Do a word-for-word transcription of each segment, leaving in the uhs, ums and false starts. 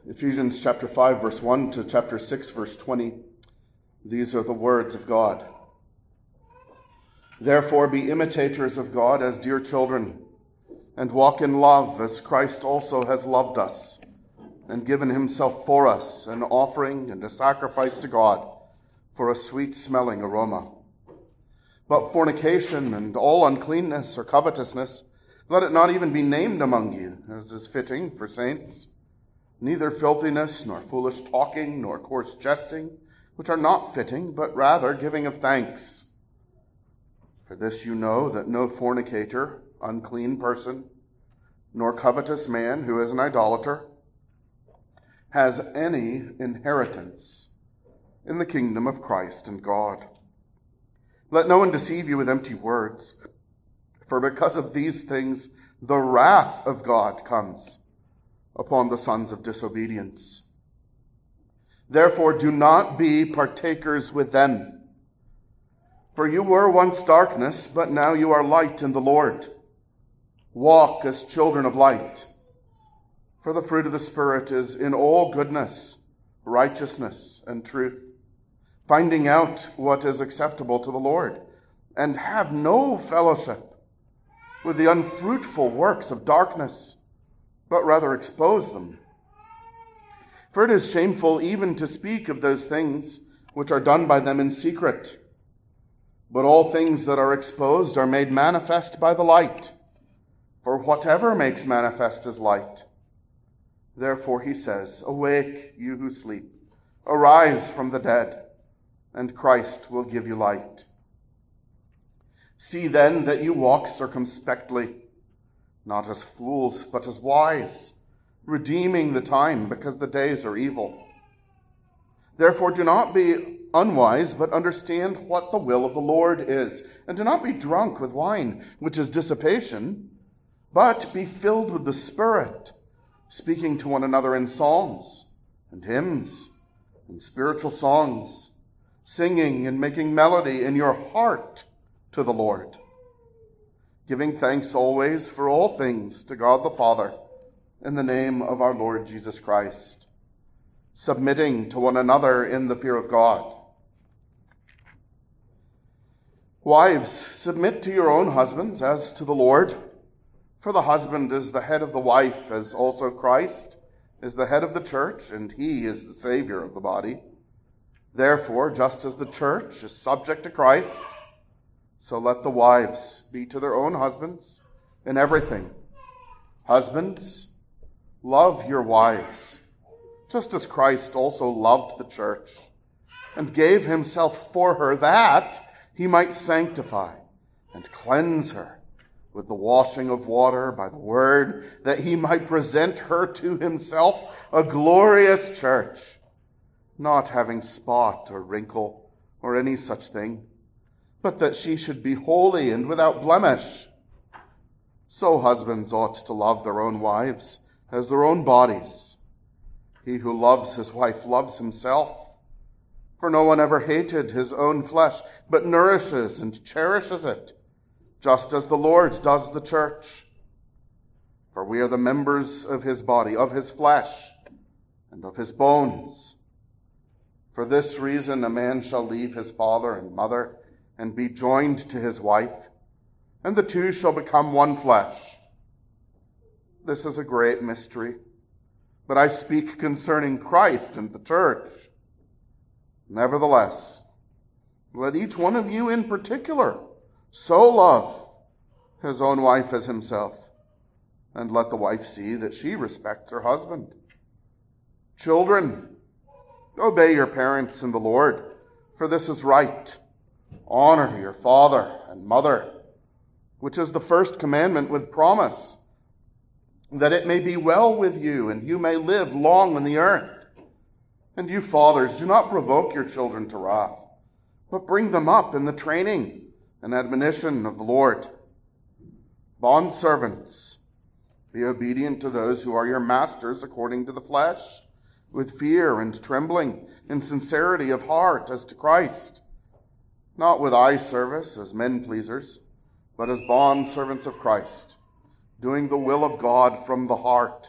Ephesians chapter five, verse one to chapter six, verse twenty. These are the words of God. Therefore be imitators of God as dear children, and walk in love as Christ also has loved us, and given himself for us, an offering and a sacrifice to God for a sweet-smelling aroma. But fornication and all uncleanness or covetousness, let it not even be named among you, as is fitting for saints. Neither filthiness, nor foolish talking, nor coarse jesting, which are not fitting, but rather giving of thanks. For this you know, that no fornicator, unclean person, nor covetous man who is an idolater, has any inheritance in the kingdom of Christ and God. Let no one deceive you with empty words, for because of these things the wrath of God comes upon the sons of disobedience. Therefore do not be partakers with them. For you were once darkness, but now you are light in the Lord. Walk as children of light. For the fruit of the Spirit is in all goodness, righteousness, and truth, finding out what is acceptable to the Lord, and have no fellowship with the unfruitful works of darkness, but rather expose them. For it is shameful even to speak of those things which are done by them in secret. But all things that are exposed are made manifest by the light. For whatever makes manifest is light. Therefore he says, awake, you who sleep, arise from the dead, and Christ will give you light. See then that you walk circumspectly, not as fools, but as wise, redeeming the time, because the days are evil. Therefore do not be unwise, but understand what the will of the Lord is. And do not be drunk with wine, which is dissipation, but be filled with the Spirit, speaking to one another in psalms and hymns and spiritual songs, singing and making melody in your heart to the Lord, giving thanks always for all things to God the Father, in the name of our Lord Jesus Christ, submitting to one another in the fear of God. Wives, submit to your own husbands as to the Lord, for the husband is the head of the wife, as also Christ is the head of the church, and he is the Savior of the body. Therefore, just as the church is subject to Christ, so let the wives be to their own husbands in everything. Husbands, love your wives, just as Christ also loved the church and gave himself for her, that he might sanctify and cleanse her with the washing of water by the word, that he might present her to himself a glorious church, not having spot or wrinkle or any such thing, but that she should be holy and without blemish. So husbands ought to love their own wives as their own bodies. He who loves his wife loves himself. For no one ever hated his own flesh, but nourishes and cherishes it, just as the Lord does the church. For we are the members of his body, of his flesh, and of his bones. For this reason a man shall leave his father and mother, and be joined to his wife, and the two shall become one flesh. This is a great mystery, but I speak concerning Christ and the church. Nevertheless, let each one of you in particular so love his own wife as himself, and let the wife see that she respects her husband. Children, obey your parents in the Lord, for this is right. Honor your father and mother, which is the first commandment with promise, that it may be well with you and you may live long on the earth. And you fathers, do not provoke your children to wrath, but bring them up in the training and admonition of the Lord. Bondservants, be obedient to those who are your masters according to the flesh, with fear and trembling, in sincerity of heart as to Christ, not with eye service as men pleasers, but as bondservants of Christ, doing the will of God from the heart,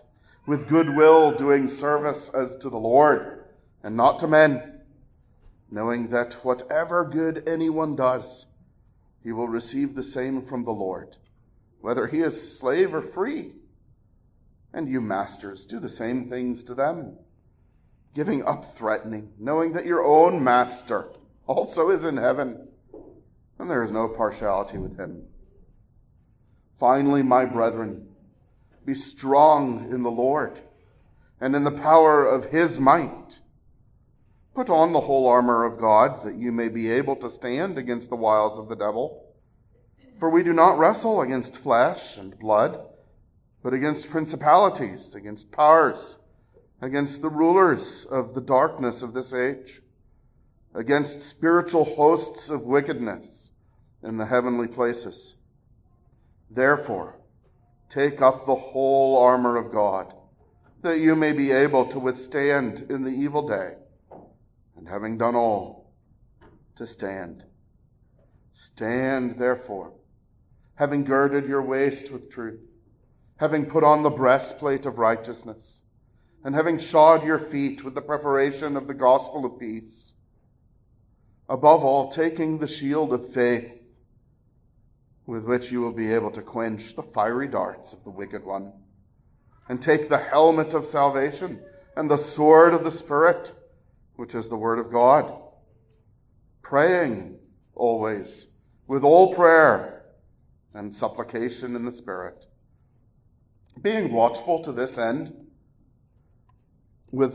with good will doing service as to the Lord and not to men, knowing that whatever good anyone does, he will receive the same from the Lord, whether he is slave or free. And you masters, do the same things to them, giving up threatening, knowing that your own master also is in heaven, and there is no partiality with him. Finally, my brethren, be strong in the Lord and in the power of his might. Put on the whole armor of God, that you may be able to stand against the wiles of the devil. For we do not wrestle against flesh and blood, but against principalities, against powers, against the rulers of the darkness of this age, against spiritual hosts of wickedness in the heavenly places. Therefore, take up the whole armor of God, that you may be able to withstand in the evil day, and having done all, to stand. Stand, therefore, having girded your waist with truth, having put on the breastplate of righteousness, and having shod your feet with the preparation of the gospel of peace. Above all, taking the shield of faith, with which you will be able to quench the fiery darts of the wicked one, and take the helmet of salvation and the sword of the Spirit, which is the word of God, praying always with all prayer and supplication in the Spirit, being watchful to this end with,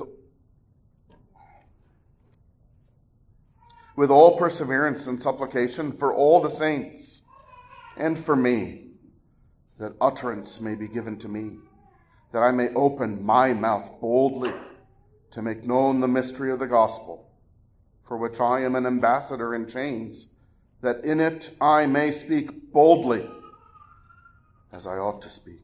with all perseverance and supplication for all the saints and for me, that utterance may be given to me, that I may open my mouth boldly to make known the mystery of the gospel, for which I am an ambassador in chains, that in it I may speak boldly as I ought to speak.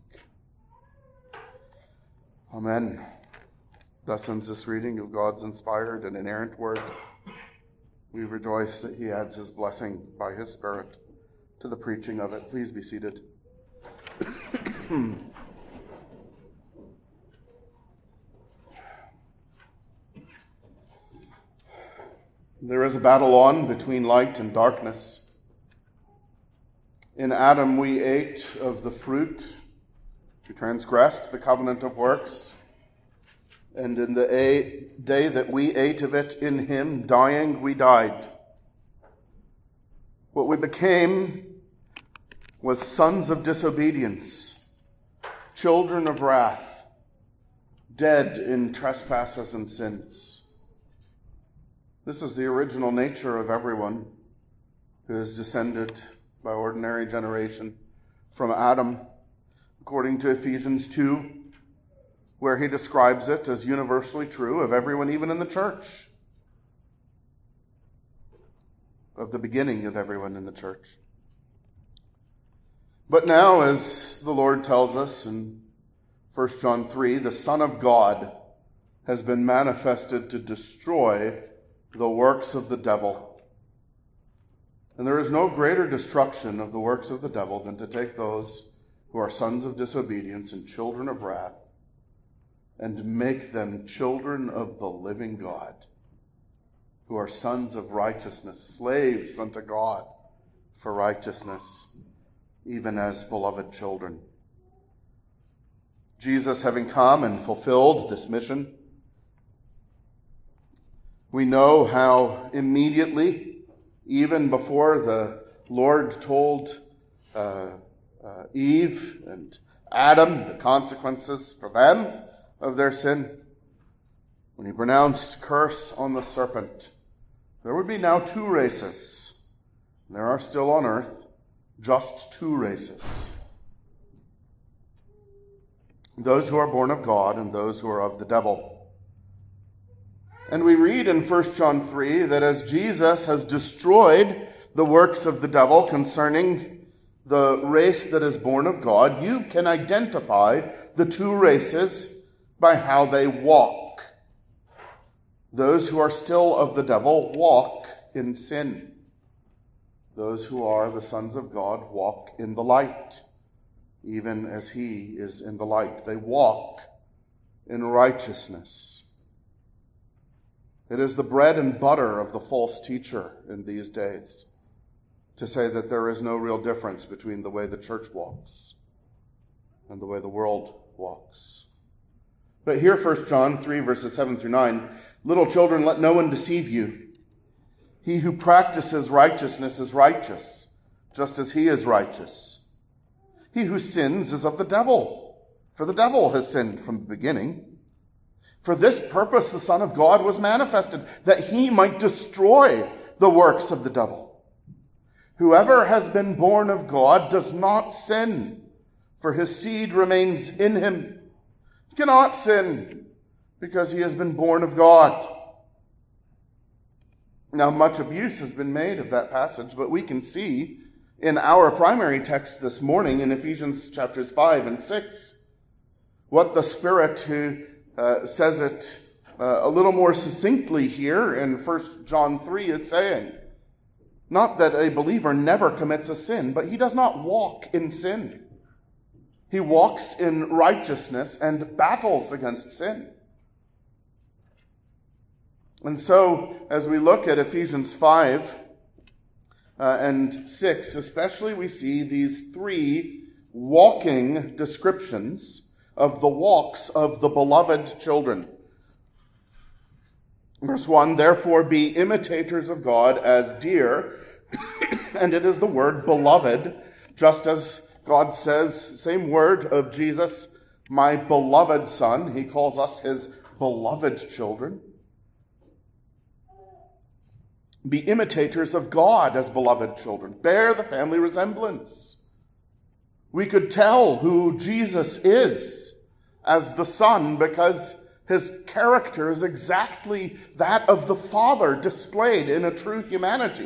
Amen. Thus ends this reading of God's inspired and inerrant word. We rejoice that he adds his blessing by his Spirit to the preaching of it. Please be seated. There is a battle on between light and darkness. In Adam we ate of the fruit, we transgressed the covenant of works, and in the a- day that we ate of it in him, dying, we died. What we became was sons of disobedience, children of wrath, dead in trespasses and sins. This is the original nature of everyone who is descended by ordinary generation from Adam, according to Ephesians two, where he describes it as universally true of everyone, even in the church, of the beginning of everyone in the church. But now, as the Lord tells us in First John three, the Son of God has been manifested to destroy the works of the devil. And there is no greater destruction of the works of the devil than to take those who are sons of disobedience and children of wrath and make them children of the living God, who are sons of righteousness, slaves unto God for righteousness, even as beloved children. Jesus, having come and fulfilled this mission, we know how immediately, even before the Lord told uh, uh, Eve and Adam the consequences for them of their sin, when he pronounced curse on the serpent, there would be now two races. There are still on earth just two races. Those who are born of God and those who are of the devil. And we read in First John three that as Jesus has destroyed the works of the devil concerning the race that is born of God, you can identify the two races by how they walk. Those who are still of the devil walk in sin. Those who are the sons of God walk in the light, even as he is in the light. They walk in righteousness. It is the bread and butter of the false teacher in these days to say that there is no real difference between the way the church walks and the way the world walks. But here, First John three, verses seven through nine, little children, let no one deceive you. He who practices righteousness is righteous, just as he is righteous. He who sins is of the devil, for the devil has sinned from the beginning. For this purpose the Son of God was manifested, that he might destroy the works of the devil. Whoever has been born of God does not sin, for his seed remains in him. He cannot sin, because he has been born of God. Now, much abuse has been made of that passage, but we can see in our primary text this morning in Ephesians chapters five and six what the Spirit who uh, says it uh, a little more succinctly here in First John three is saying. Not that a believer never commits a sin, but he does not walk in sin. He walks in righteousness and battles against sin. And so, as we look at Ephesians five uh, and six, especially, we see these three walking descriptions of the walks of the beloved children. Verse one, therefore be imitators of God as dear, and it is the word beloved, just as God says, same word of Jesus, my beloved Son. He calls us his beloved children. Be imitators of God as beloved children. Bear the family resemblance. We could tell who Jesus is as the Son because his character is exactly that of the Father displayed in a true humanity.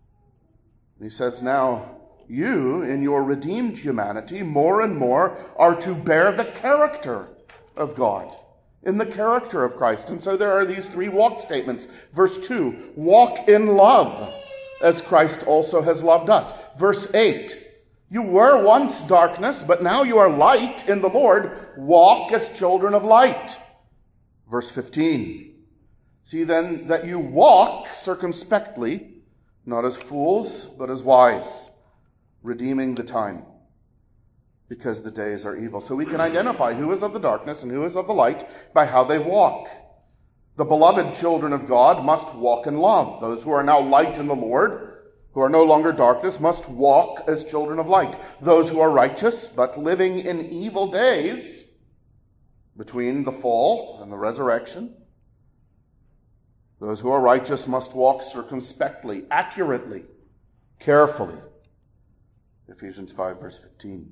He says, now you, in your redeemed humanity, more and more are to bear the character of God, in the character of Christ. And so there are these three walk statements. Verse two, walk in love, as Christ also has loved us. Verse eight, you were once darkness, but now you are light in the Lord. Walk as children of light. Verse fifteen, see then that you walk circumspectly, not as fools, but as wise, redeeming the time, because the days are evil. So we can identify who is of the darkness and who is of the light by how they walk. The beloved children of God must walk in love. Those who are now light in the Lord, who are no longer darkness, must walk as children of light. Those who are righteous, but living in evil days, between the fall and the resurrection, those who are righteous must walk circumspectly, accurately, carefully. Ephesians five, verse fifteen.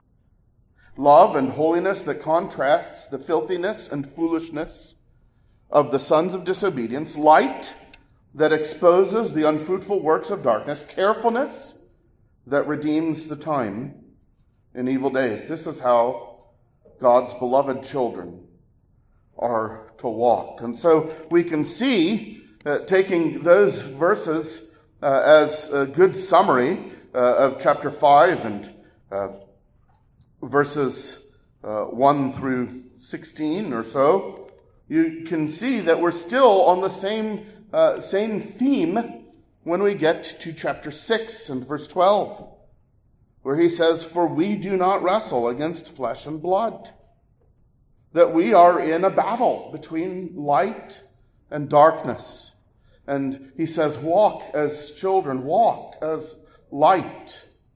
Love and holiness that contrasts the filthiness and foolishness of the sons of disobedience. Light that exposes the unfruitful works of darkness. Carefulness that redeems the time in evil days. This is how God's beloved children are to walk. And so we can see, uh, taking those verses uh, as a good summary uh, of chapter five and uh, verses uh, one through sixteen or so, you can see that we're still on the same uh, same theme when we get to chapter six and verse twelve, where he says, for we do not wrestle against flesh and blood. That we are in a battle between light and darkness. And he says, walk as children, walk as light,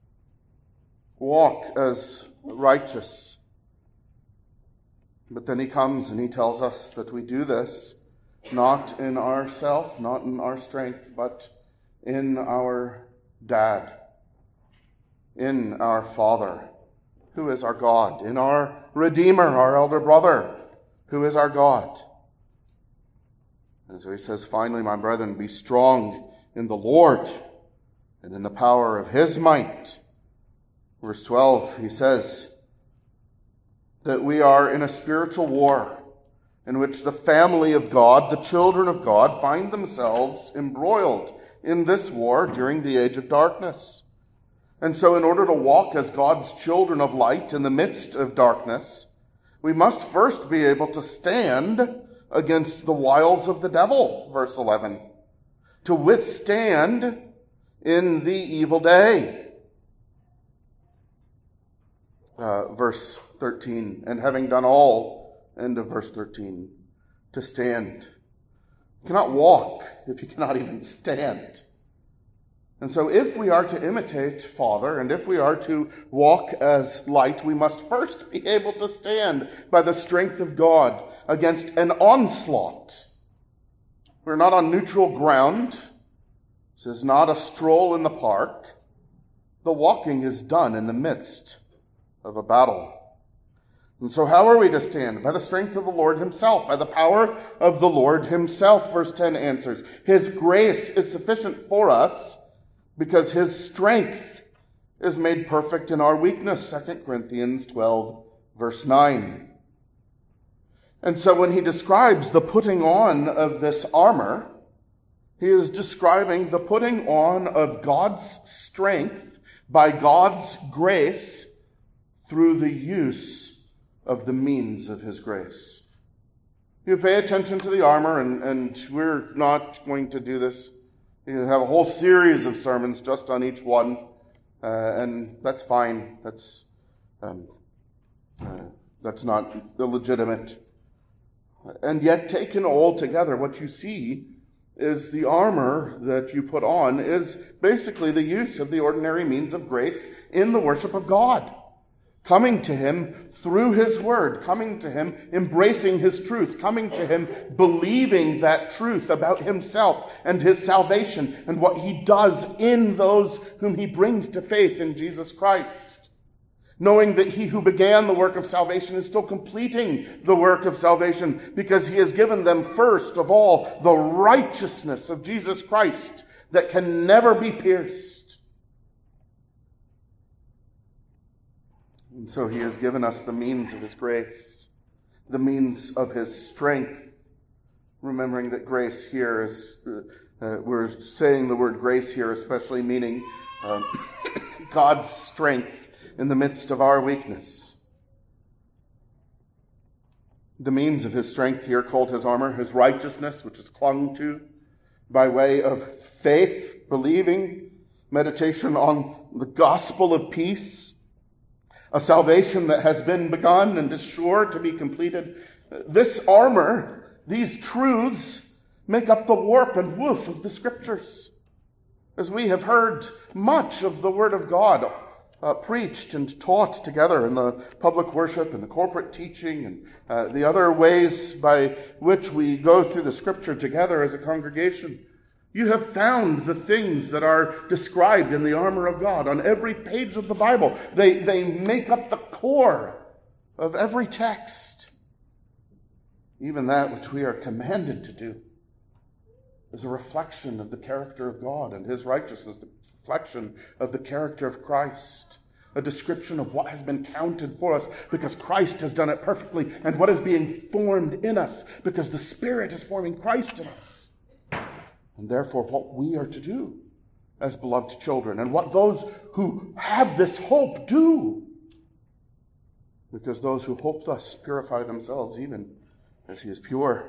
walk as righteous. But then he comes and he tells us that we do this not in ourself, not in our strength, but in our Dad, in our Father, who is our God, in our Redeemer, our elder brother, who is our God. And so he says, finally, my brethren, be strong in the Lord and in the power of his might. Verse twelve, he says that we are in a spiritual war in which the family of God, the children of God, find themselves embroiled in this war during the age of darkness. And so in order to walk as God's children of light in the midst of darkness, We must first be able to stand against the wiles of the devil, verse eleven, to withstand in the evil day. Uh, verse thirteen, and having done all, end of verse thirteen, to stand. You cannot walk if you cannot even stand. And so if we are to imitate Father, and if we are to walk as light, we must first be able to stand by the strength of God against an onslaught. We're not on neutral ground. This is not a stroll in the park. The walking is done in the midst of a battle. And so how are we to stand? By the strength of the Lord himself, by the power of the Lord himself, verse ten answers. His grace is sufficient for us because his strength is made perfect in our weakness, Second Corinthians twelve, verse nine. And so when he describes the putting on of this armor, he is describing the putting on of God's strength by God's grace through the use of the means of his grace. You pay attention to the armor, and, and we're not going to do this. You have a whole series of sermons just on each one, uh, and that's fine. That's um, uh, that's not illegitimate. And yet, taken all together, what you see is the armor that you put on is basically the use of the ordinary means of grace in the worship of God. Coming to him through his word, coming to him embracing his truth, coming to him believing that truth about himself and his salvation and what he does in those whom he brings to faith in Jesus Christ. Knowing that he who began the work of salvation is still completing the work of salvation because he has given them first of all the righteousness of Jesus Christ that can never be pierced. And so he has given us the means of his grace, the means of his strength. Remembering that grace here is, uh, we're saying the word grace here, especially meaning um, God's strength in the midst of our weakness. The means of his strength here called his armor, his righteousness, which is clung to by way of faith, believing, meditation on the gospel of peace, a salvation that has been begun and is sure to be completed. This armor, these truths, make up the warp and woof of the Scriptures. As we have heard much of the Word of God uh, preached and taught together in the public worship and the corporate teaching and uh, the other ways by which we go through the Scripture together as a congregation, you have found the things that are described in the armor of God on every page of the Bible. They, they make up the core of every text. Even that which we are commanded to do is a reflection of the character of God and his righteousness, the reflection of the character of Christ, a description of what has been counted for us because Christ has done it perfectly, and what is being formed in us because the Spirit is forming Christ in us. And therefore, what we are to do as beloved children, and what those who have this hope do. Because those who hope thus purify themselves even as he is pure.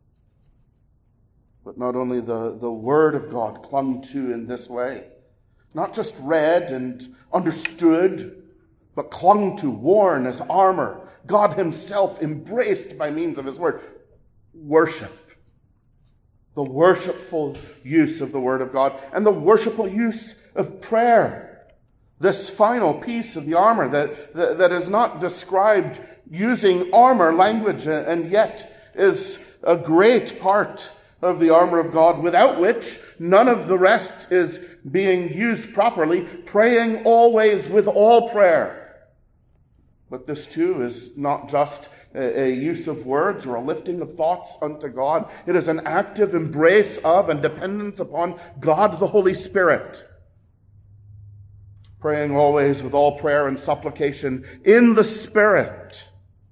But not only the, the Word of God clung to in this way, not just read and understood, but clung to, worn as armor, God himself embraced by means of his Word. Worship. The worshipful use of the Word of God, and the worshipful use of prayer. This final piece of the armor that, that, that is not described using armor language, and yet is a great part of the armor of God, without which none of the rest is being used properly, praying always with all prayer. But this too is not just a use of words or a lifting of thoughts unto God. It is an active embrace of and dependence upon God the Holy Spirit. Praying always with all prayer and supplication in the Spirit.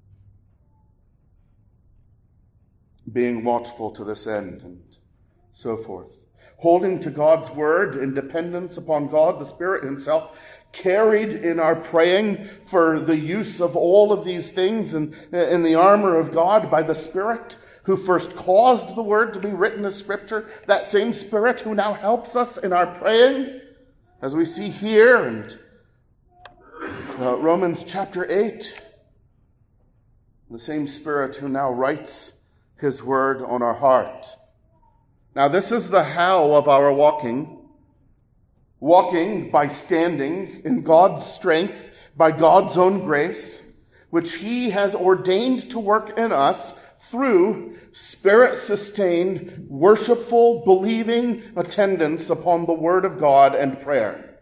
Being watchful to this end, and so forth. Holding to God's word in dependence upon God, the Spirit himself, carried in our praying for the use of all of these things in, in the armor of God by the Spirit who first caused the Word to be written as Scripture, that same Spirit who now helps us in our praying, as we see here in uh, Romans chapter eight, the same Spirit who now writes His Word on our heart. Now this is the how of our walking. Walking by standing in God's strength, by God's own grace, which He has ordained to work in us through Spirit-sustained, worshipful, believing attendance upon the Word of God and prayer.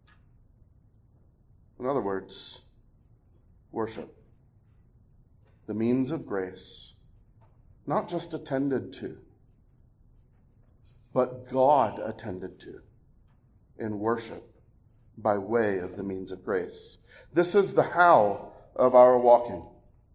In other words, worship. The means of grace, not just attended to, but God attended to in worship by way of the means of grace. This is the how of our walking.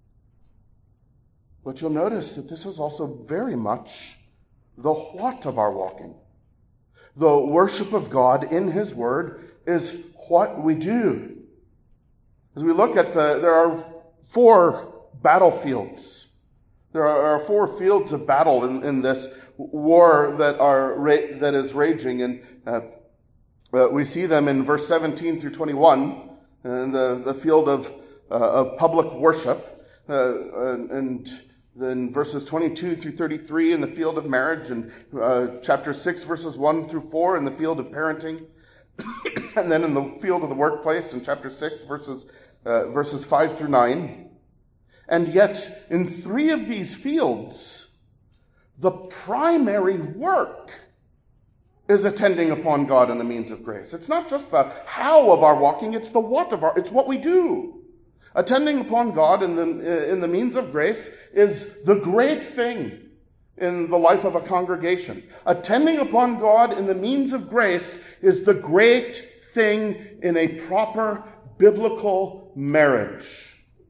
But you'll notice that this is also very much the what of our walking. The worship of God in His Word is what we do. As we look at the, there are four battlefields. There are four fields of battle in, in this war that are that is raging, and uh, uh, we see them in verse seventeen through twenty-one, in the, the field of uh, of public worship, uh, and, and then verses twenty-two through thirty-three in the field of marriage, and uh, chapter six verses one through four in the field of parenting, and then in the field of the workplace in chapter six verses uh, verses five through nine. And yet, in three of these fields, the primary work is attending upon God and the means of grace. It's not just the how of our walking, it's the what of our, it's what we do. Attending upon God in the, in the means of grace is the great thing in the life of a congregation. Attending upon God in the means of grace is the great thing in a proper biblical marriage.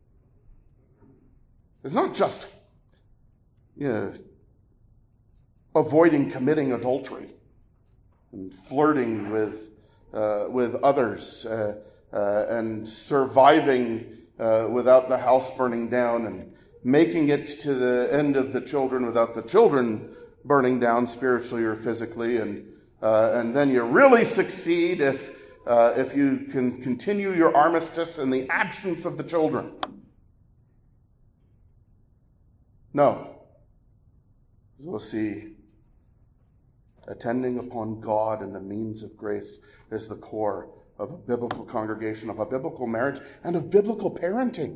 It's not just, you know, avoiding committing adultery and flirting with uh, with others uh, uh, and surviving uh, without the house burning down and making it to the end of the children without the children burning down spiritually or physically, and uh, and then you really succeed if uh, if you can continue your armistice in the absence of the children. No. As we'll see, attending upon God and the means of grace is the core of a biblical congregation, of a biblical marriage, and of biblical parenting.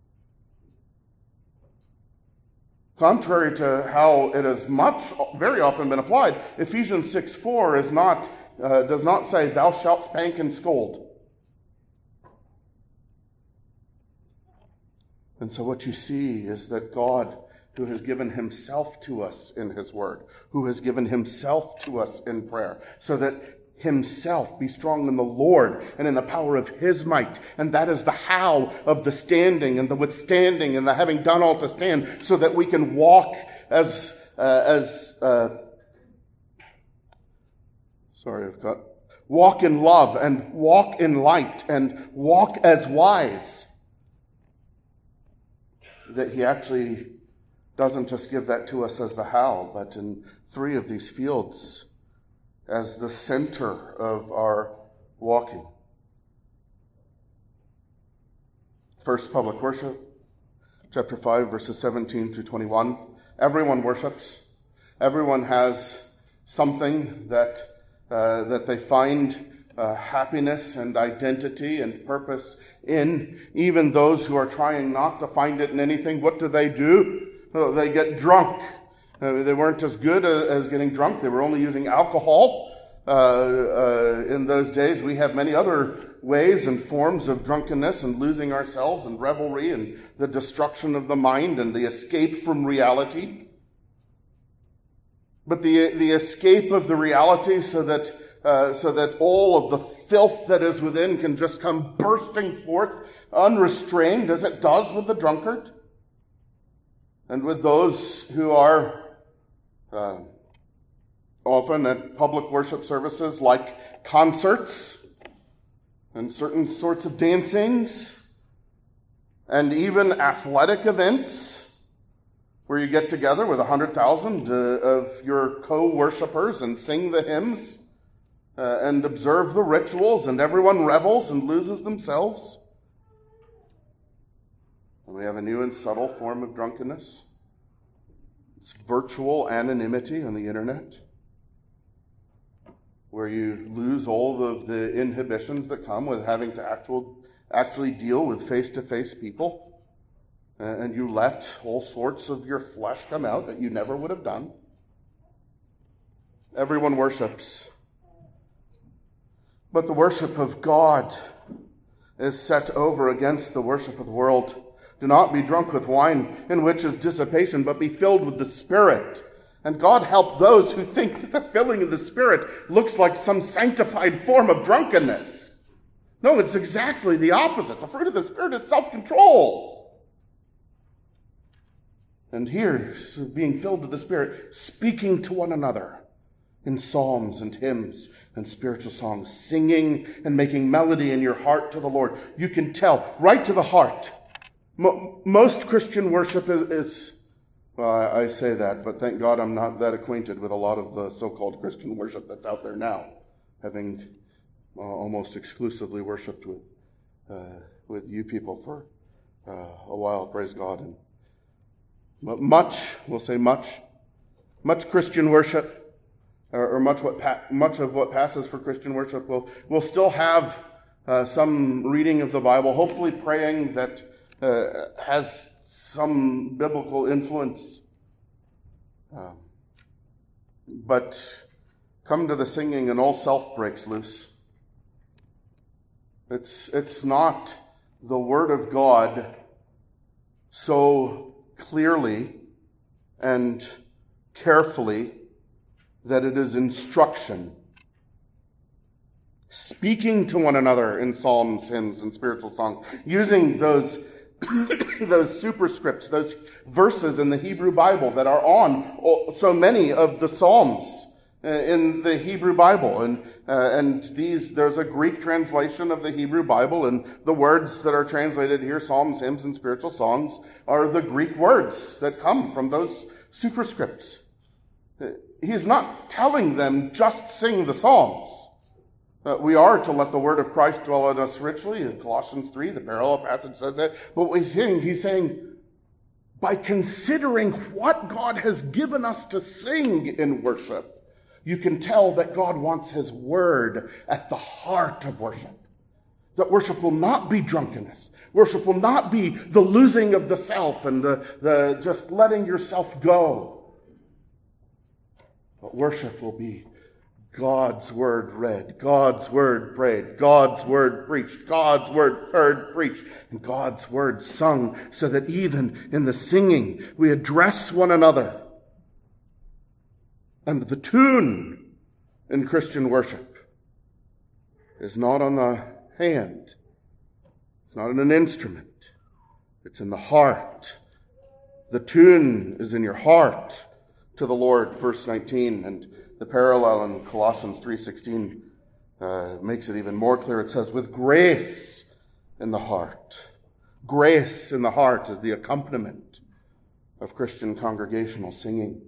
Contrary to how it has much, very often been applied, Ephesians six four is not, uh, does not say, "Thou shalt spank and scold." And so what you see is that God, who has given Himself to us in His Word, who has given Himself to us in prayer, so that Himself be strong in the Lord and in the power of His might. And that is the how of the standing and the withstanding and the having done all to stand, so that we can walk as, uh, as, uh, sorry, I've got, walk in love and walk in light and walk as wise. That He actually doesn't just give that to us as the how, but in three of these fields as the center of our walking. First, public worship, chapter five, verses seventeen through twenty-one. Everyone worships. Everyone has something that uh, that they find uh, happiness and identity and purpose in. Even those who are trying not to find it in anything, what do they do? Well, they get drunk. Uh, they weren't as good as, as getting drunk. They were only using alcohol. Uh, uh, in those days, we have many other ways and forms of drunkenness and losing ourselves and revelry and the destruction of the mind and the escape from reality. But the the escape of the reality so that uh, so that all of the filth that is within can just come bursting forth unrestrained, as it does with the drunkard. And with those who are uh, often at public worship services like concerts, and certain sorts of dancings, and even athletic events where you get together with a hundred thousand uh, of your co-worshippers and sing the hymns uh, and observe the rituals, and everyone revels and loses themselves. And we have a new and subtle form of drunkenness. It's virtual anonymity on the internet, where you lose all of the inhibitions that come with having to actual, actually deal with face-to-face people, uh, and you let all sorts of your flesh come out that you never would have done. Everyone worships, but the worship of God is set over against the worship of the world. Do not be drunk with wine, in which is dissipation, but be filled with the Spirit. And God help those who think that the filling of the Spirit looks like some sanctified form of drunkenness. No, it's exactly the opposite. The fruit of the Spirit is self-control. And here, so being filled with the Spirit, speaking to one another in psalms and hymns and spiritual songs, singing and making melody in your heart to the Lord. You can tell, right to the heart. Most Christian worship is, is well, I, I say that, but thank God I'm not that acquainted with a lot of the so-called Christian worship that's out there now, having uh, almost exclusively worshipped with uh, with you people for uh, a while, praise God. And much, we'll say much, much Christian worship, or, or much what pa- much of what passes for Christian worship will will still have uh, some reading of the Bible, hopefully praying that Uh, has some biblical influence. Uh, but come to the singing and all self breaks loose. It's, it's not the Word of God so clearly and carefully that it is instruction. Speaking to one another in psalms, hymns, and spiritual songs, using those those superscripts, those verses in the Hebrew Bible that are on so many of the Psalms in the Hebrew Bible. And uh, and these, there's a Greek translation of the Hebrew Bible, and the words that are translated here, psalms, hymns, and spiritual songs, are the Greek words that come from those superscripts. He's not telling them just sing the psalms. Uh, we are to let the word of Christ dwell in us richly. In Colossians three, the parallel passage says that. But what he's saying, he's saying, by considering what God has given us to sing in worship, you can tell that God wants his word at the heart of worship. That worship will not be drunkenness. Worship will not be the losing of the self and the, the just letting yourself go. But worship will be God's word read, God's word prayed, God's word preached, God's word heard, preached, and God's word sung, so that even in the singing we address one another. And the tune in Christian worship is not on the hand, it's not in an instrument, it's in the heart. The tune is in your heart to the Lord, verse nineteen, and the parallel in Colossians three sixteen uh, makes it even more clear. It says, with grace in the heart. Grace in the heart is the accompaniment of Christian congregational singing.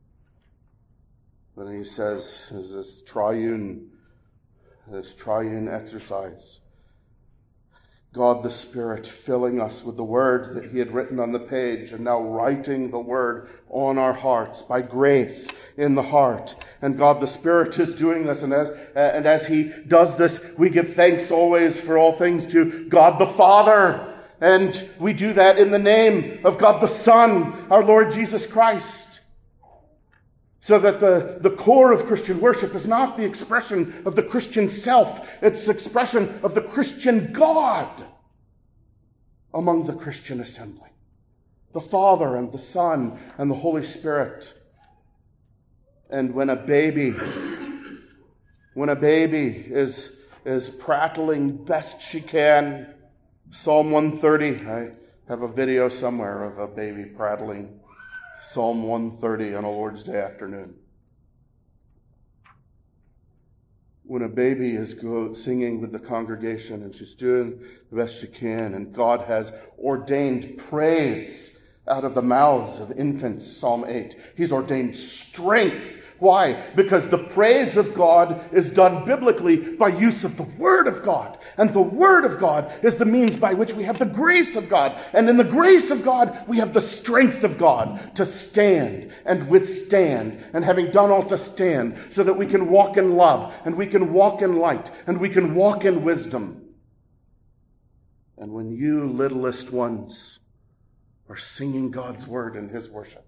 Then he says, is this triune, this triune exercise. God the Spirit filling us with the word that he had written on the page, and now writing the word on our hearts by grace in the heart. And God the Spirit is doing this, and as, and as he does this, we give thanks always for all things to God the Father. And we do that in the name of God the Son, our Lord Jesus Christ. So that the, the core of Christian worship is not the expression of the Christian self. It's the expression of the Christian God among the Christian assembly. The Father and the Son and the Holy Spirit. And when a baby, when a baby is, is prattling best she can, Psalm one thirty, I have a video somewhere of a baby prattling Psalm one thirty on a Lord's Day afternoon. when a baby is go singing with the congregation and she's doing the best she can, and God has ordained praise out of the mouths of infants, Psalm eight. He's ordained strength. Why? Because the praise of God is done biblically by use of the Word of God. And the Word of God is the means by which we have the grace of God. And in the grace of God, we have the strength of God to stand and withstand. And having done all to stand, so that we can walk in love, and we can walk in light, and we can walk in wisdom. And when you littlest ones are singing God's Word in His worship,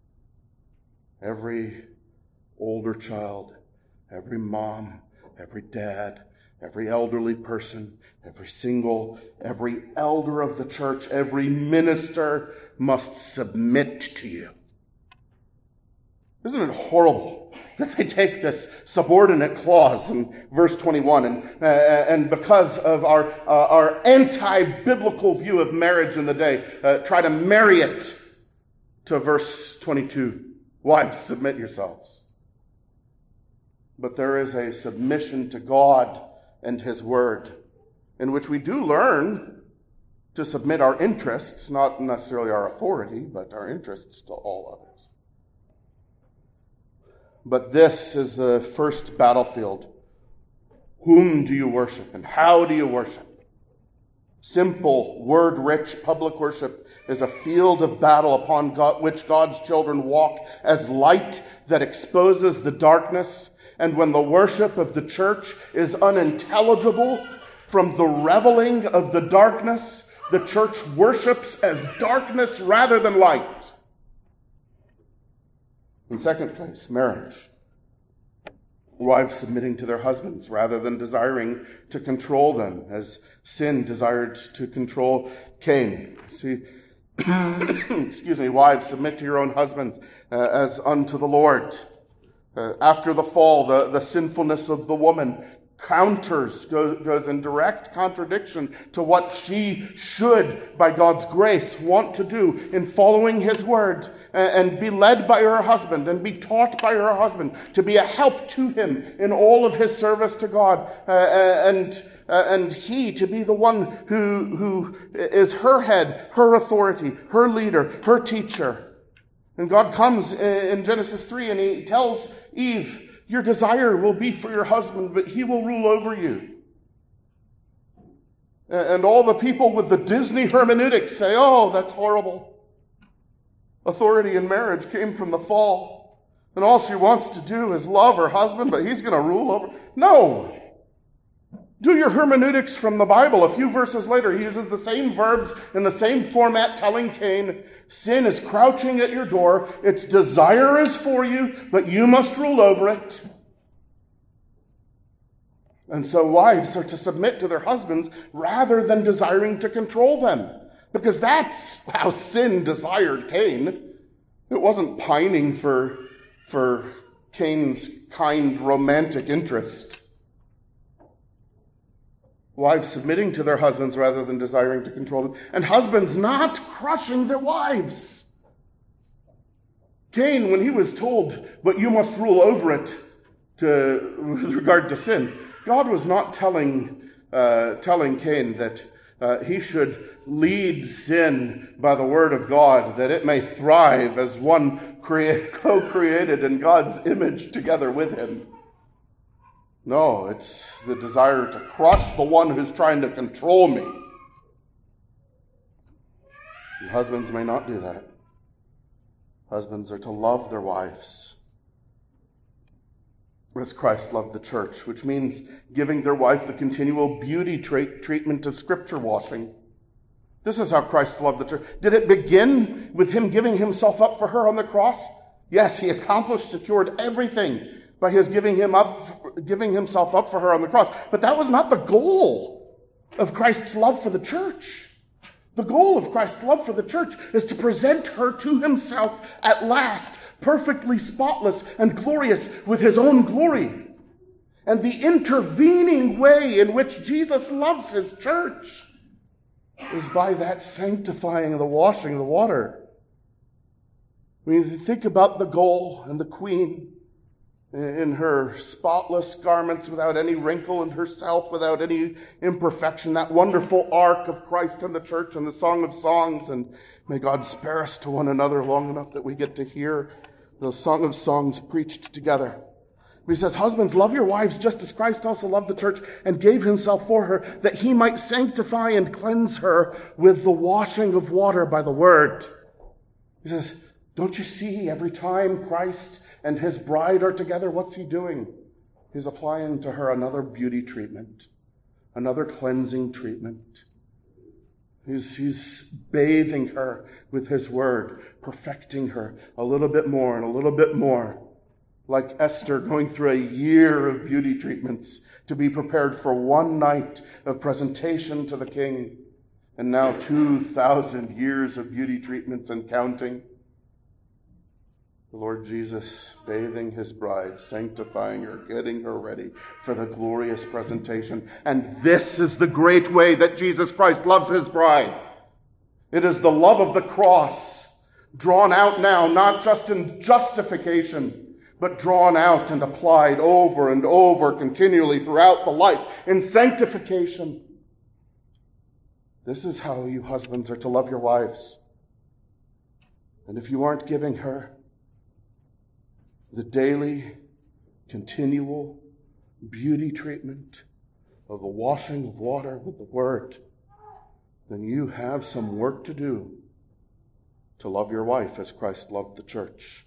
every older child, every mom, every dad, every elderly person, every single, every elder of the church, every minister must submit to you. Isn't it horrible that they take this subordinate clause in verse twenty-one, and uh, and because of our uh, our anti-biblical view of marriage in the day, uh, try to marry it to verse twenty-two. Wives, submit yourselves. But there is a submission to God and His Word, in which we do learn to submit our interests, not necessarily our authority, but our interests to all others. But this is the first battlefield. Whom do you worship, and how do you worship? Simple, word-rich public worship is a field of battle upon God, which God's children walk as light that exposes the darkness. And when the worship of the church is unintelligible from the reveling of the darkness, the church worships as darkness rather than light. In second place, marriage. Wives submitting to their husbands rather than desiring to control them, as sin desired to control Cain. See, excuse me, wives, submit to your own husbands uh, as unto the Lord. Uh, after the fall, the, the sinfulness of the woman counters, goes, goes in direct contradiction to what she should, by God's grace, want to do in following His Word, and, and be led by her husband, and be taught by her husband, to be a help to him in all of his service to God, uh, and uh, and he to be the one who who is her head, her authority, her leader, her teacher. And God comes in Genesis three and He tells Eve, your desire will be for your husband, but he will rule over you. And all the people with the Disney hermeneutics say, oh, that's horrible. Authority in marriage came from the fall. And all she wants to do is love her husband, but he's going to rule over. No. Do your hermeneutics from the Bible. A few verses later, he uses the same verbs in the same format, telling Cain, sin is crouching at your door. Its desire is for you, but you must rule over it. And so wives are to submit to their husbands rather than desiring to control them. Because that's how sin desired Cain. It wasn't pining for, for Cain's kind romantic interest. Wives submitting to their husbands rather than desiring to control them. And husbands not crushing their wives. Cain, when he was told, but you must rule over it to, with regard to sin, God was not telling, uh, telling Cain that uh, he should lead sin by the word of God, that it may thrive as one create, co-created in God's image together with him. No, it's the desire to crush the one who's trying to control me. And husbands may not do that. Husbands are to love their wives as Christ loved the church, which means giving their wife the continual beauty tra- treatment of scripture washing. This is how Christ loved the church. Did it begin with him giving himself up for her on the cross? Yes, he accomplished, secured everything by his giving him up, giving himself up for her on the cross. But that was not the goal of Christ's love for the church. The goal of Christ's love for the church is to present her to himself at last, perfectly spotless and glorious with his own glory. And the intervening way in which Jesus loves his church is by that sanctifying, the washing of the water. When you think about the goal and the queen, in her spotless garments, without any wrinkle, and herself without any imperfection, that wonderful ark of Christ and the church and the Song of Songs. And may God spare us to one another long enough that we get to hear the Song of Songs preached together. He says, husbands, love your wives just as Christ also loved the church and gave himself for her, that he might sanctify and cleanse her with the washing of water by the word. He says, don't you see every time Christ and his bride are together, what's he doing? He's applying to her another beauty treatment, another cleansing treatment. He's, he's bathing her with his word, perfecting her a little bit more and a little bit more. Like Esther going through a year of beauty treatments to be prepared for one night of presentation to the king. And now two thousand years of beauty treatments and counting. The Lord Jesus bathing his bride, sanctifying her, getting her ready for the glorious presentation. And this is the great way that Jesus Christ loves his bride. It is the love of the cross, drawn out now, not just in justification, but drawn out and applied over and over continually throughout the life in sanctification. This is how you husbands are to love your wives. And if you aren't giving her the daily, continual beauty treatment of the washing of water with the word, then you have some work to do to love your wife as Christ loved the church.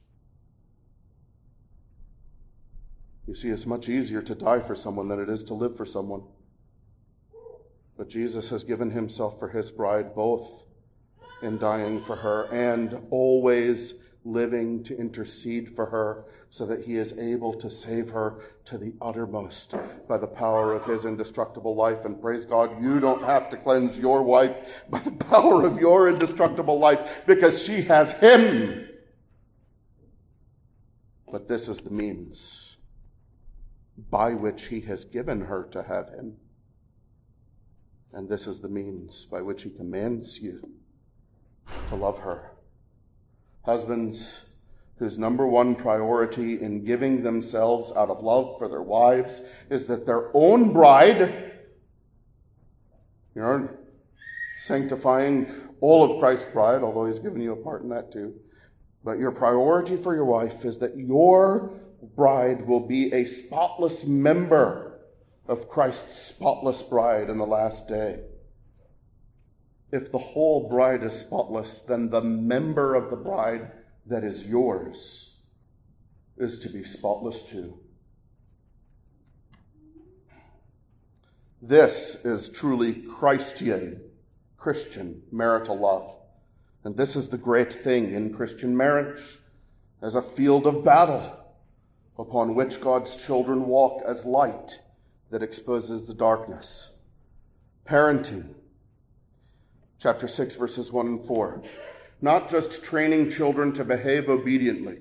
You see, it's much easier to die for someone than it is to live for someone. But Jesus has given himself for his bride, both in dying for her and always living to intercede for her, so that he is able to save her to the uttermost by the power of his indestructible life. And praise God, you don't have to cleanse your wife by the power of your indestructible life, because she has him. But this is the means by which he has given her to have him. And this is the means by which he commands you to love her. Husbands whose number one priority in giving themselves out of love for their wives is that their own bride, you know, sanctifying all of Christ's bride, although he's given you a part in that too, but your priority for your wife is that your bride will be a spotless member of Christ's spotless bride in the last day. If the whole bride is spotless, then the member of the bride that is yours is to be spotless too. This is truly Christian, Christian marital love. And this is the great thing in Christian marriage, as a field of battle upon which God's children walk as light that exposes the darkness. Parenting. Chapter six, verses one and four. Not just training children to behave obediently.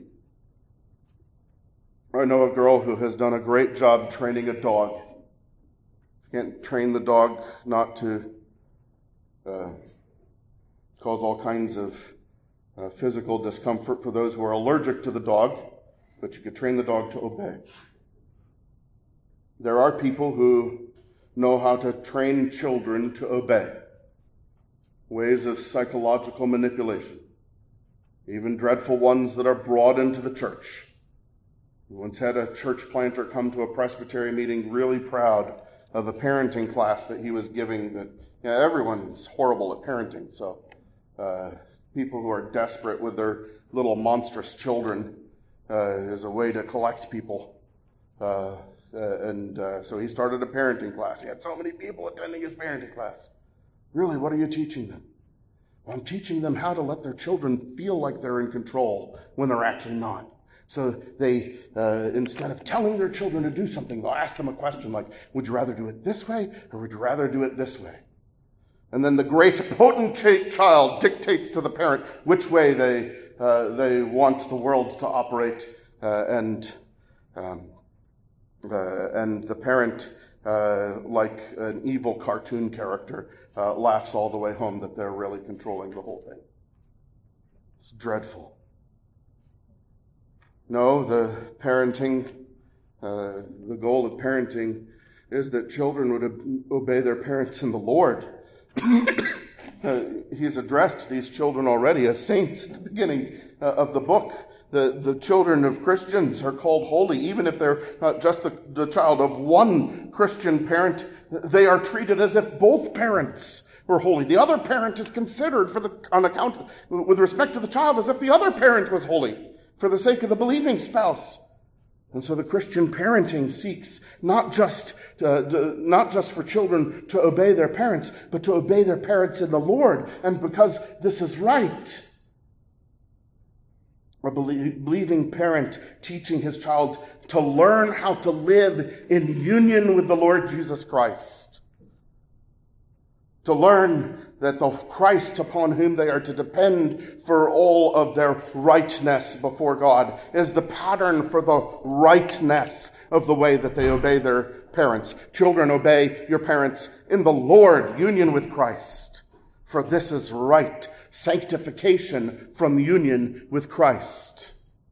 I know a girl who has done a great job training a dog. You can't train the dog not to uh, cause all kinds of uh, physical discomfort for those who are allergic to the dog, but you could train the dog to obey. There are people who know how to train children to obey. Ways of psychological manipulation, even dreadful ones that are brought into the church. We once had a church planter come to a presbytery meeting really proud of a parenting class that he was giving. That you know, everyone's horrible at parenting, so uh, people who are desperate with their little monstrous children uh, is a way to collect people. Uh, uh, and uh, so he started a parenting class. He had so many people attending his parenting class. Really, what are you teaching them? Well, I'm teaching them how to let their children feel like they're in control when they're actually not. So they, uh, instead of telling their children to do something, they'll ask them a question like, would you rather do it this way or would you rather do it this way? And then the great potentate child dictates to the parent which way they uh, they want the world to operate, uh, and um, uh, and the parent, uh, like an evil cartoon character, Uh, laughs all the way home that they're really controlling the whole thing. It's dreadful. No, the parenting Uh, the goal of parenting is that children would ob- obey their parents in the Lord. uh, he's addressed these children already as saints at the beginning uh, of the book. The, the children of Christians are called holy, even if they're uh, just the, the child of one Christian parent. They are treated as if both parents were holy. The other parent is considered for the on account with respect to the child as if the other parent was holy for the sake of the believing spouse. And so the Christian parenting seeks not just uh, to, not just for children to obey their parents, but to obey their parents in the Lord, and because this is right. A believing parent teaching his child to learn how to live in union with the Lord Jesus Christ. To learn that the Christ upon whom they are to depend for all of their rightness before God is the pattern for the rightness of the way that they obey their parents. Children, obey your parents in the Lord, union with Christ, for this is right. Sanctification from union with Christ.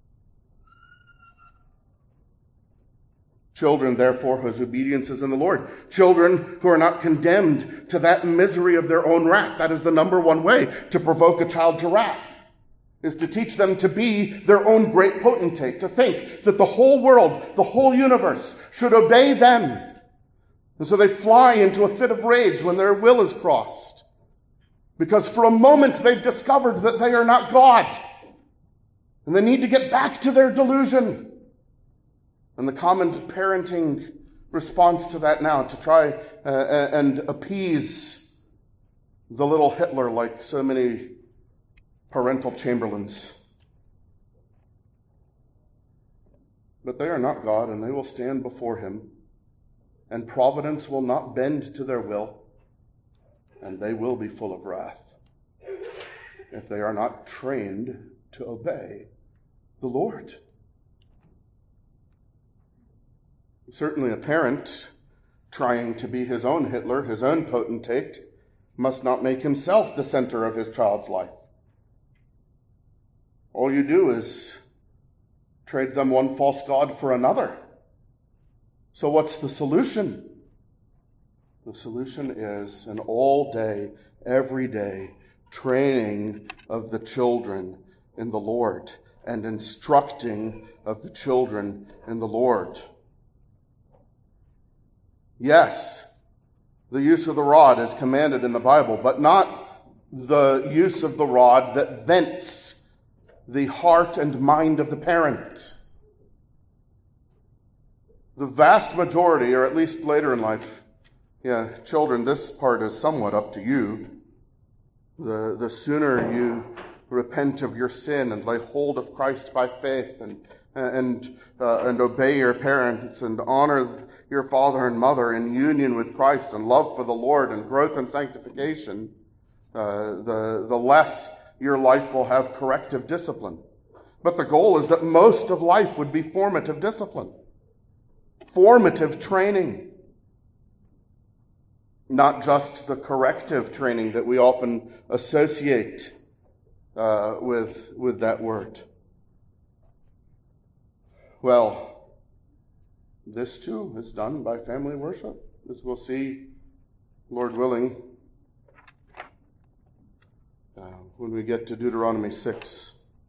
Children, therefore, whose obedience is in the Lord. Children who are not condemned to that misery of their own wrath. That is the number one way to provoke a child to wrath, is to teach them to be their own great potentate, to think that the whole world, the whole universe should obey them. And so they fly into a fit of rage when their will is crossed. Because for a moment they've discovered that they are not God. And they need to get back to their delusion. And the common parenting response to that now, to try uh, and appease the little Hitler like so many parental chamberlains. But they are not God, and they will stand before him. And providence will not bend to their will. And they will be full of wrath if they are not trained to obey the Lord. Certainly a parent trying to be his own Hitler, his own potentate, must not make himself the center of his child's life. All you do is trade them one false god for another. So what's the solution? The solution is an all-day, every-day training of the children in the Lord and instructing of the children in the Lord. Yes, the use of the rod is commanded in the Bible, but not the use of the rod that vents the heart and mind of the parent. The vast majority, or at least later in life, yeah, children, this part is somewhat up to you. The, the sooner you repent of your sin and lay hold of Christ by faith and and uh, and obey your parents and honor your father and mother in union with Christ and love for the Lord and growth and sanctification, uh, the, the less your life will have corrective discipline. But the goal is that most of life would be formative discipline, formative training. Not just the corrective training that we often associate uh, with, with that word. Well, this too is done by family worship, as we'll see, Lord willing, uh, when we get to Deuteronomy six.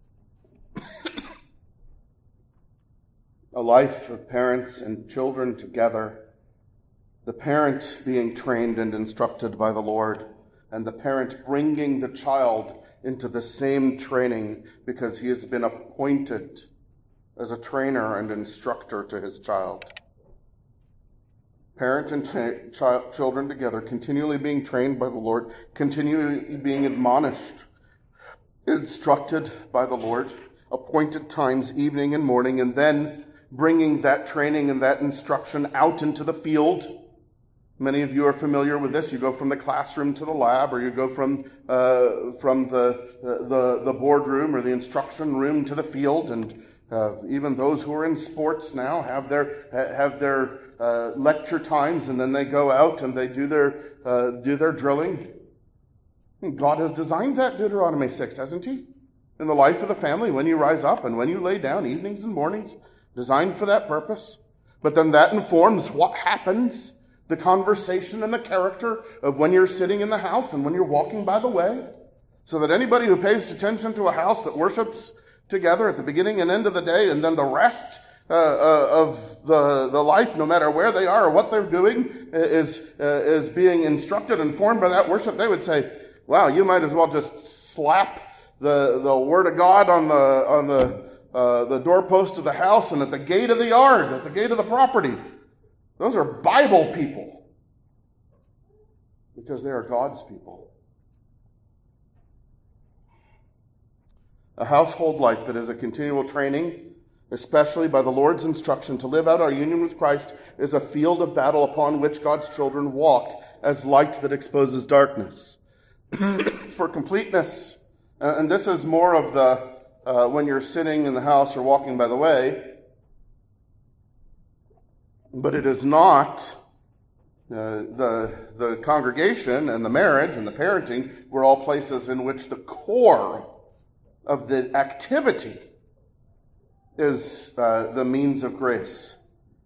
A life of parents and children together, the parent being trained and instructed by the Lord, and the parent bringing the child into the same training because he has been appointed as a trainer and instructor to his child. Parent and ch- child, children together, continually being trained by the Lord, continually being admonished, instructed by the Lord, appointed times, evening and morning, and then bringing that training and that instruction out into the field. Many of you are familiar with this. You go from the classroom to the lab, or you go from uh, from the, the the boardroom or the instruction room to the field. And uh, even those who are in sports now have their have their uh, lecture times, and then they go out and they do their uh, do their drilling. God has designed that, Deuteronomy six, hasn't He? In the life of the family, when you rise up and when you lay down, evenings and mornings, designed for that purpose. But then that informs what happens, the conversation and the character of when you're sitting in the house and when you're walking by the way. So that anybody who pays attention to a house that worships together at the beginning and end of the day, and then the rest uh, uh, of the, the life, no matter where they are or what they're doing, is, uh, is being instructed and formed by that worship, they would say, wow, you might as well just slap the, the word of God on the, on the, uh, the doorpost of the house and at the gate of the yard, at the gate of the property. Those are Bible people. Because they are God's people. A household life that is a continual training, especially by the Lord's instruction to live out our union with Christ, is a field of battle upon which God's children walk as light that exposes darkness. For completeness, uh, and this is more of the, uh, when you're sitting in the house or walking by the way, but it is not uh, the, the congregation and the marriage and the parenting were all places in which the core of the activity is uh, the means of grace.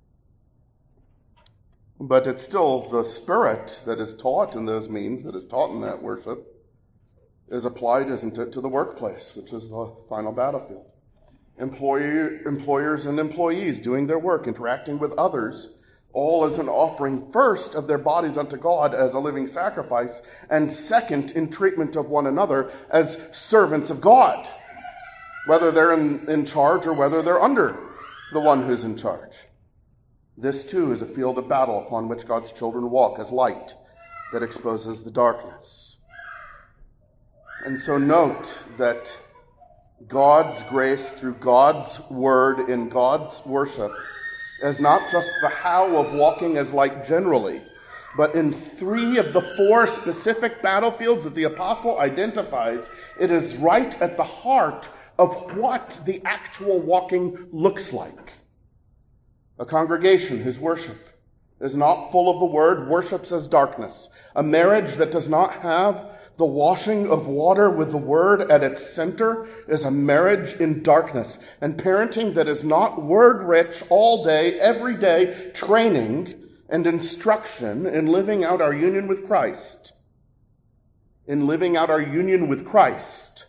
But it's still the spirit that is taught in those means, that is taught in that worship, is applied, isn't it, to the workplace, which is the final battlefield. Employer, employers and employees doing their work, interacting with others, all as an offering first of their bodies unto God as a living sacrifice, and second in treatment of one another as servants of God, whether they're in, in charge or whether they're under the one who's in charge. This too is a field of battle upon which God's children walk as light that exposes the darkness. And so note that God's grace through God's word in God's worship is not just the how of walking as light generally, but in three of the four specific battlefields that the apostle identifies, it is right at the heart of what the actual walking looks like. A congregation whose worship is not full of the word worships as darkness. A marriage that does not have the washing of water with the word at its center is a marriage in darkness. And parenting that is not word-rich all day, every day, training and instruction in living out our union with Christ, in living out our union with Christ,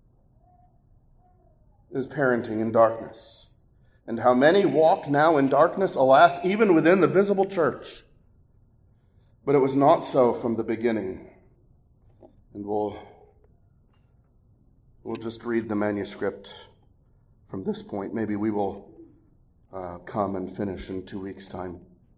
is parenting in darkness. And how many walk now in darkness, alas, even within the visible church. But it was not so from the beginning. And we'll, we'll just read the manuscript from this point. Maybe we will uh, come and finish in two weeks' time.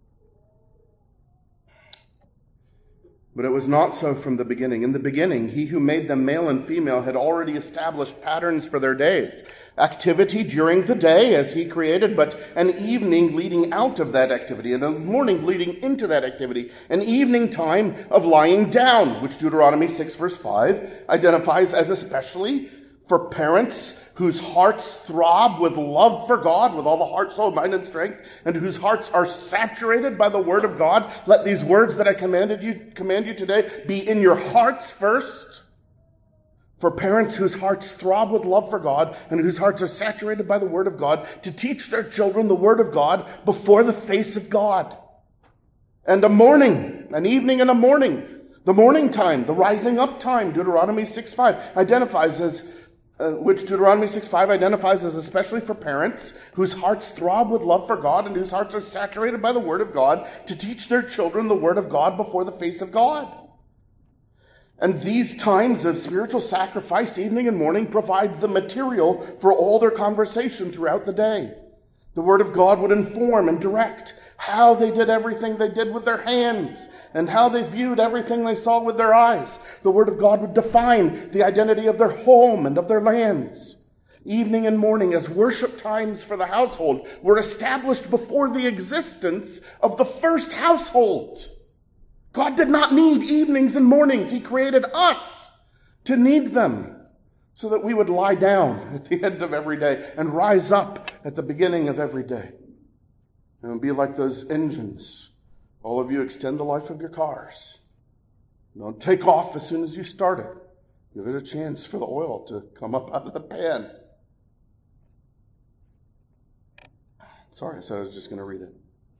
But it was not so from the beginning. In the beginning, he who made them male and female had already established patterns for their days. Activity during the day as he created, but an evening leading out of that activity, and a morning leading into that activity, an evening time of lying down, which Deuteronomy six verse five identifies as especially for parents whose hearts throb with love for God, with all the heart, soul, mind, and strength, and whose hearts are saturated by the word of God. Let these words that I commanded you, command you today be in your hearts first. For parents whose hearts throb with love for God and whose hearts are saturated by the word of God, to teach their children the word of God before the face of God. And a morning, an evening and a morning, the morning time, the rising up time, Deuteronomy six five identifies as Uh, which Deuteronomy six five identifies as especially for parents whose hearts throb with love for God and whose hearts are saturated by the Word of God, to teach their children the Word of God before the face of God. And these times of spiritual sacrifice, evening and morning, provide the material for all their conversation throughout the day. The Word of God would inform and direct how they did everything they did with their hands, and how they viewed everything they saw with their eyes. The Word of God would define the identity of their home and of their lands. Evening and morning as worship times for the household were established before the existence of the first household. God did not need evenings and mornings. He created us to need them so that we would lie down at the end of every day and rise up at the beginning of every day. And be like those engines. All of you extend the life of your cars. Don't take off as soon as you start it. Give it a chance for the oil to come up out of the pan. Sorry, I said I was just going to read it.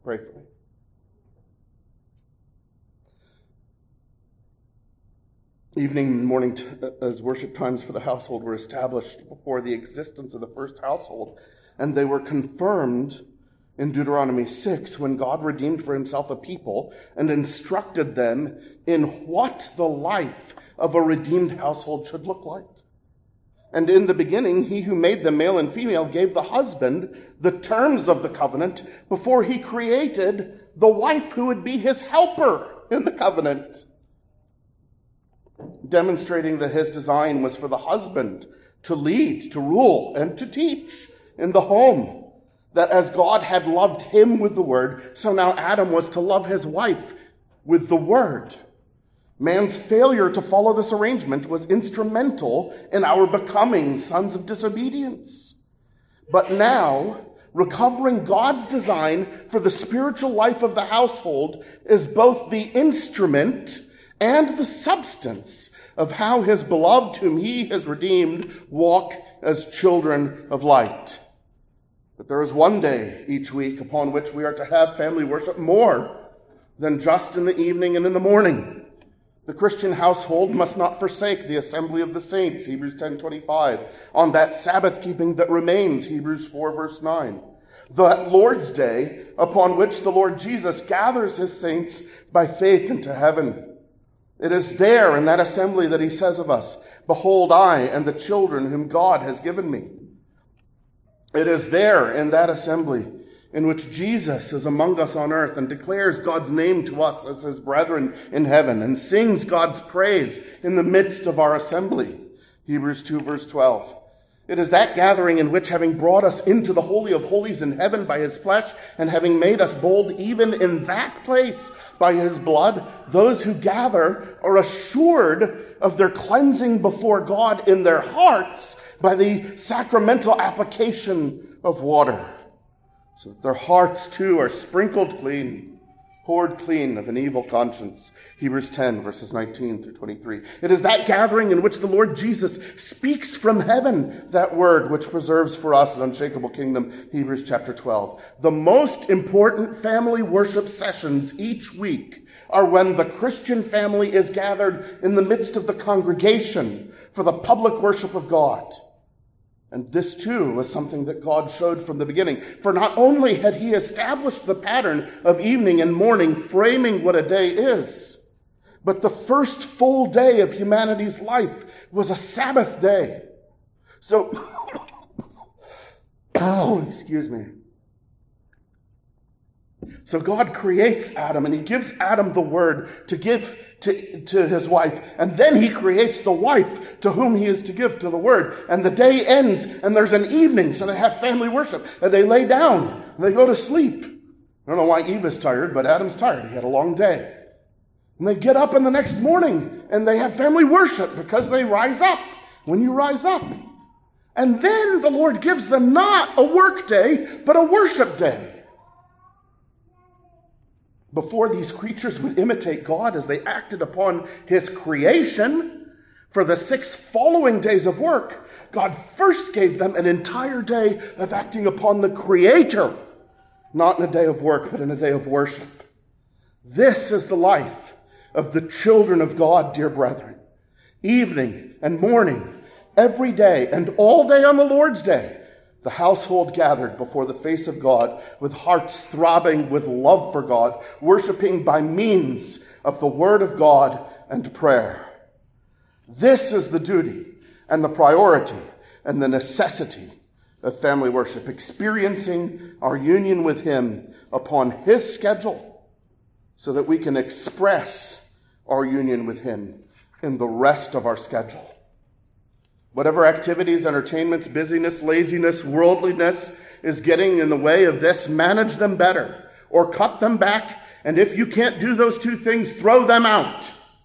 Pray for me. Evening and morning t- as worship times for the household were established before the existence of the first household, and they were confirmed in Deuteronomy six when God redeemed for himself a people and instructed them in what the life of a redeemed household should look like. And in the beginning, he who made them male and female gave the husband the terms of the covenant before he created the wife who would be his helper in the covenant, demonstrating that his design was for the husband to lead, to rule, and to teach in the home. That as God had loved him with the word, so now Adam was to love his wife with the word. Man's failure to follow this arrangement was instrumental in our becoming sons of disobedience. But now, recovering God's design for the spiritual life of the household is both the instrument and the substance of how his beloved, whom he has redeemed, walk as children of light. But there is one day each week upon which we are to have family worship more than just in the evening and in the morning. The Christian household must not forsake the assembly of the saints, Hebrews ten twenty-five, on that Sabbath keeping that remains, Hebrews four verse nine. That Lord's Day upon which the Lord Jesus gathers his saints by faith into heaven. It is there in that assembly that he says of us, "Behold, I and the children whom God has given me." It is there in that assembly in which Jesus is among us on earth and declares God's name to us as his brethren in heaven and sings God's praise in the midst of our assembly. Hebrews two verse twelve. It is that gathering in which, having brought us into the Holy of Holies in heaven by his flesh, and having made us bold even in that place by his blood, those who gather are assured of their cleansing before God in their hearts by the sacramental application of water, so that their hearts too are sprinkled clean, poured clean of an evil conscience. Hebrews ten, verses nineteen through twenty-three. It is that gathering in which the Lord Jesus speaks from heaven that word which preserves for us an unshakable kingdom. Hebrews chapter twelve. The most important family worship sessions each week are when the Christian family is gathered in the midst of the congregation for the public worship of God. And this too was something that God showed from the beginning. For not only had he established the pattern of evening and morning, framing what a day is, but the first full day of humanity's life was a Sabbath day. So, oh, excuse me. So God creates Adam, and he gives Adam the word to give to, to his wife. And then he creates the wife to whom he is to give to the word. And the day ends, and there's an evening, so they have family worship. And they lay down, and they go to sleep. I don't know why Eve is tired, but Adam's tired. He had a long day. And they get up in the next morning, and they have family worship because they rise up when you rise up. And then the Lord gives them not a work day, but a worship day. Before these creatures would imitate God as they acted upon his creation, for the six following days of work, God first gave them an entire day of acting upon the Creator, not in a day of work, but in a day of worship. This is the life of the children of God, dear brethren. Evening and morning, every day, and all day on the Lord's Day, the household gathered before the face of God with hearts throbbing with love for God, worshiping by means of the Word of God and prayer. This is the duty and the priority and the necessity of family worship, experiencing our union with him upon his schedule so that we can express our union with him in the rest of our schedule. Whatever activities, entertainments, busyness, laziness, worldliness is getting in the way of this, manage them better or cut them back. And if you can't do those two things, throw them out.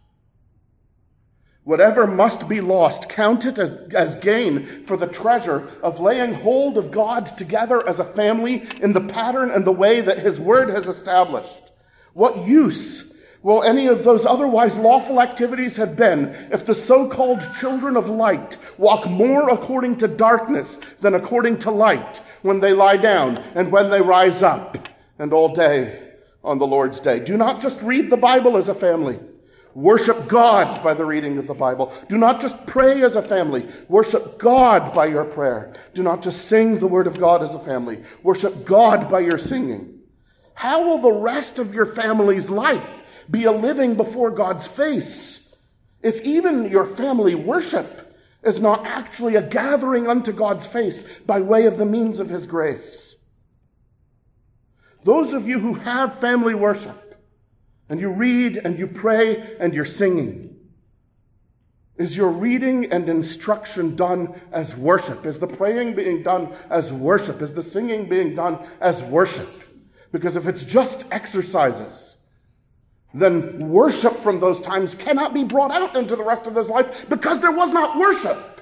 Whatever must be lost, count it as, as gain for the treasure of laying hold of God together as a family in the pattern and the way that his word has established. What use will any of those otherwise lawful activities have been if the so-called children of light walk more according to darkness than according to light when they lie down and when they rise up? and all day on the Lord's day. Do not just read the Bible as a family. Worship God by the reading of the Bible. Do not just pray as a family. Worship God by your prayer. Do not just sing the word of God as a family. Worship God by your singing. How will the rest of your family's life be a living before God's face if even your family worship is not actually a gathering unto God's face by way of the means of his grace? Those of you who have family worship, and you read and you pray and you're singing, is your reading and instruction done as worship? Is the praying being done as worship? Is the singing being done as worship? Because if it's just exercises, then worship from those times cannot be brought out into the rest of this life because there was not worship.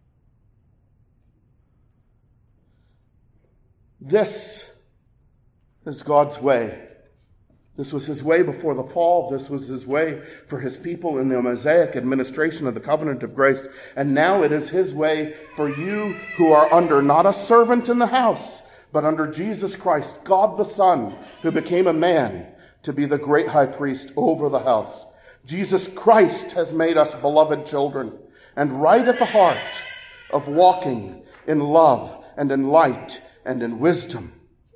This is God's way. This was his way before the fall. This was his way for his people in the Mosaic administration of the covenant of grace. And now it is his way for you who are under not a servant in the house, but under Jesus Christ, God the Son, who became a man to be the great high priest over the house. Jesus Christ has made us beloved children, and right at the heart of walking in love and in light and in wisdom,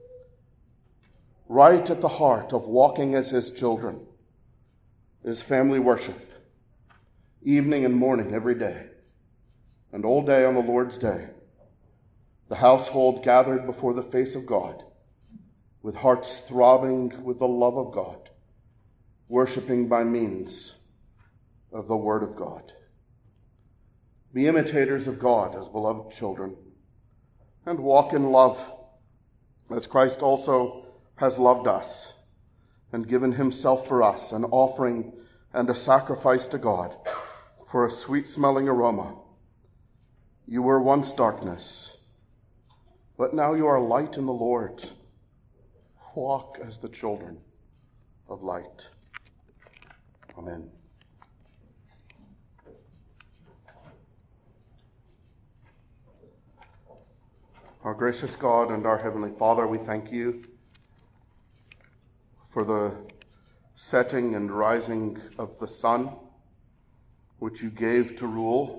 right at the heart of walking as his children is family worship, evening and morning every day, and all day on the Lord's day. The household gathered before the face of God, with hearts throbbing with the love of God, worshiping by means of the Word of God. Be imitators of God as beloved children, and walk in love, as Christ also has loved us and given himself for us, an offering and a sacrifice to God for a sweet-smelling aroma. You were once darkness, but now you are light in the Lord. Walk as the children of light. Amen. Our gracious God and our Heavenly Father, we thank you for the setting and rising of the sun, which you gave to rule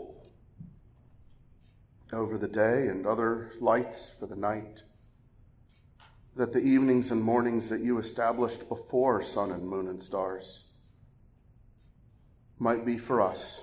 over the day, and other lights for the night, that the evenings and mornings that you established before sun and moon and stars might be for us,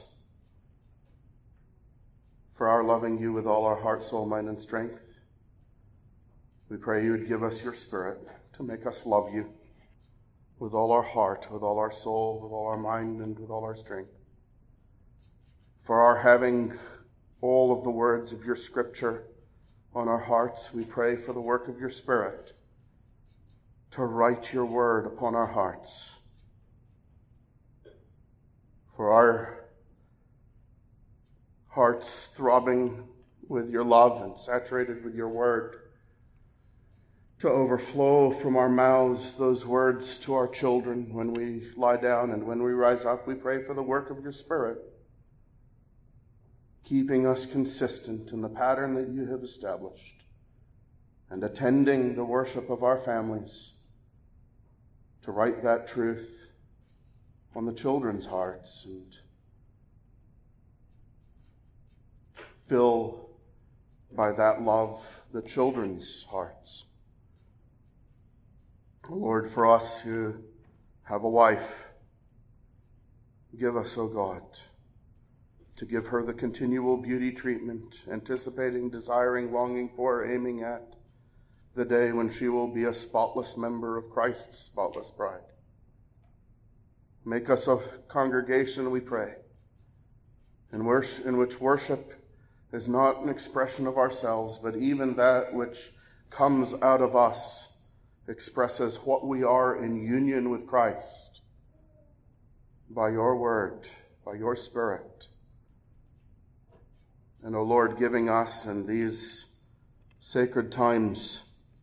for our loving you with all our heart, soul, mind, and strength. We pray you would give us your Spirit to make us love you with all our heart, with all our soul, with all our mind, and with all our strength. For our having all of the words of your Scripture on our hearts, we pray for the work of your Spirit to write your word upon our hearts. For our hearts throbbing with your love and saturated with your word, to overflow from our mouths those words to our children when we lie down and when we rise up. We pray for the work of your Spirit, keeping us consistent in the pattern that you have established, and attending the worship of our families, to write that truth on the children's hearts and fill by that love the children's hearts. Lord, for us who have a wife, give us, O God, to give her the continual beauty treatment, anticipating, desiring, longing for, aiming at the day when she will be a spotless member of Christ's spotless bride. Make us a congregation, we pray, in, worship, in which worship is not an expression of ourselves, but even that which comes out of us expresses what we are in union with Christ by your word, by your Spirit. And, O Lord, giving us in these sacred times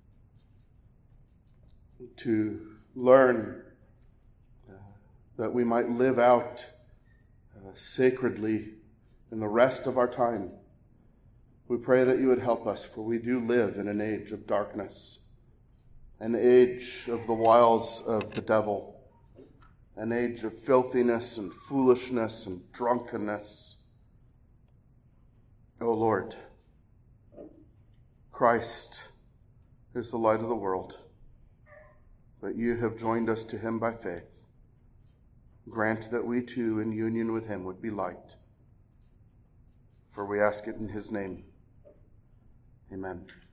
to learn uh, that we might live out uh, sacredly in the rest of our time. We pray that you would help us, for we do live in an age of darkness. an age of the wiles of the devil, an age of filthiness and foolishness and drunkenness. O Lord, Christ is the light of the world, but you have joined us to him by faith. Grant that we too, in union with him, would be light. For we ask it in his name. Amen.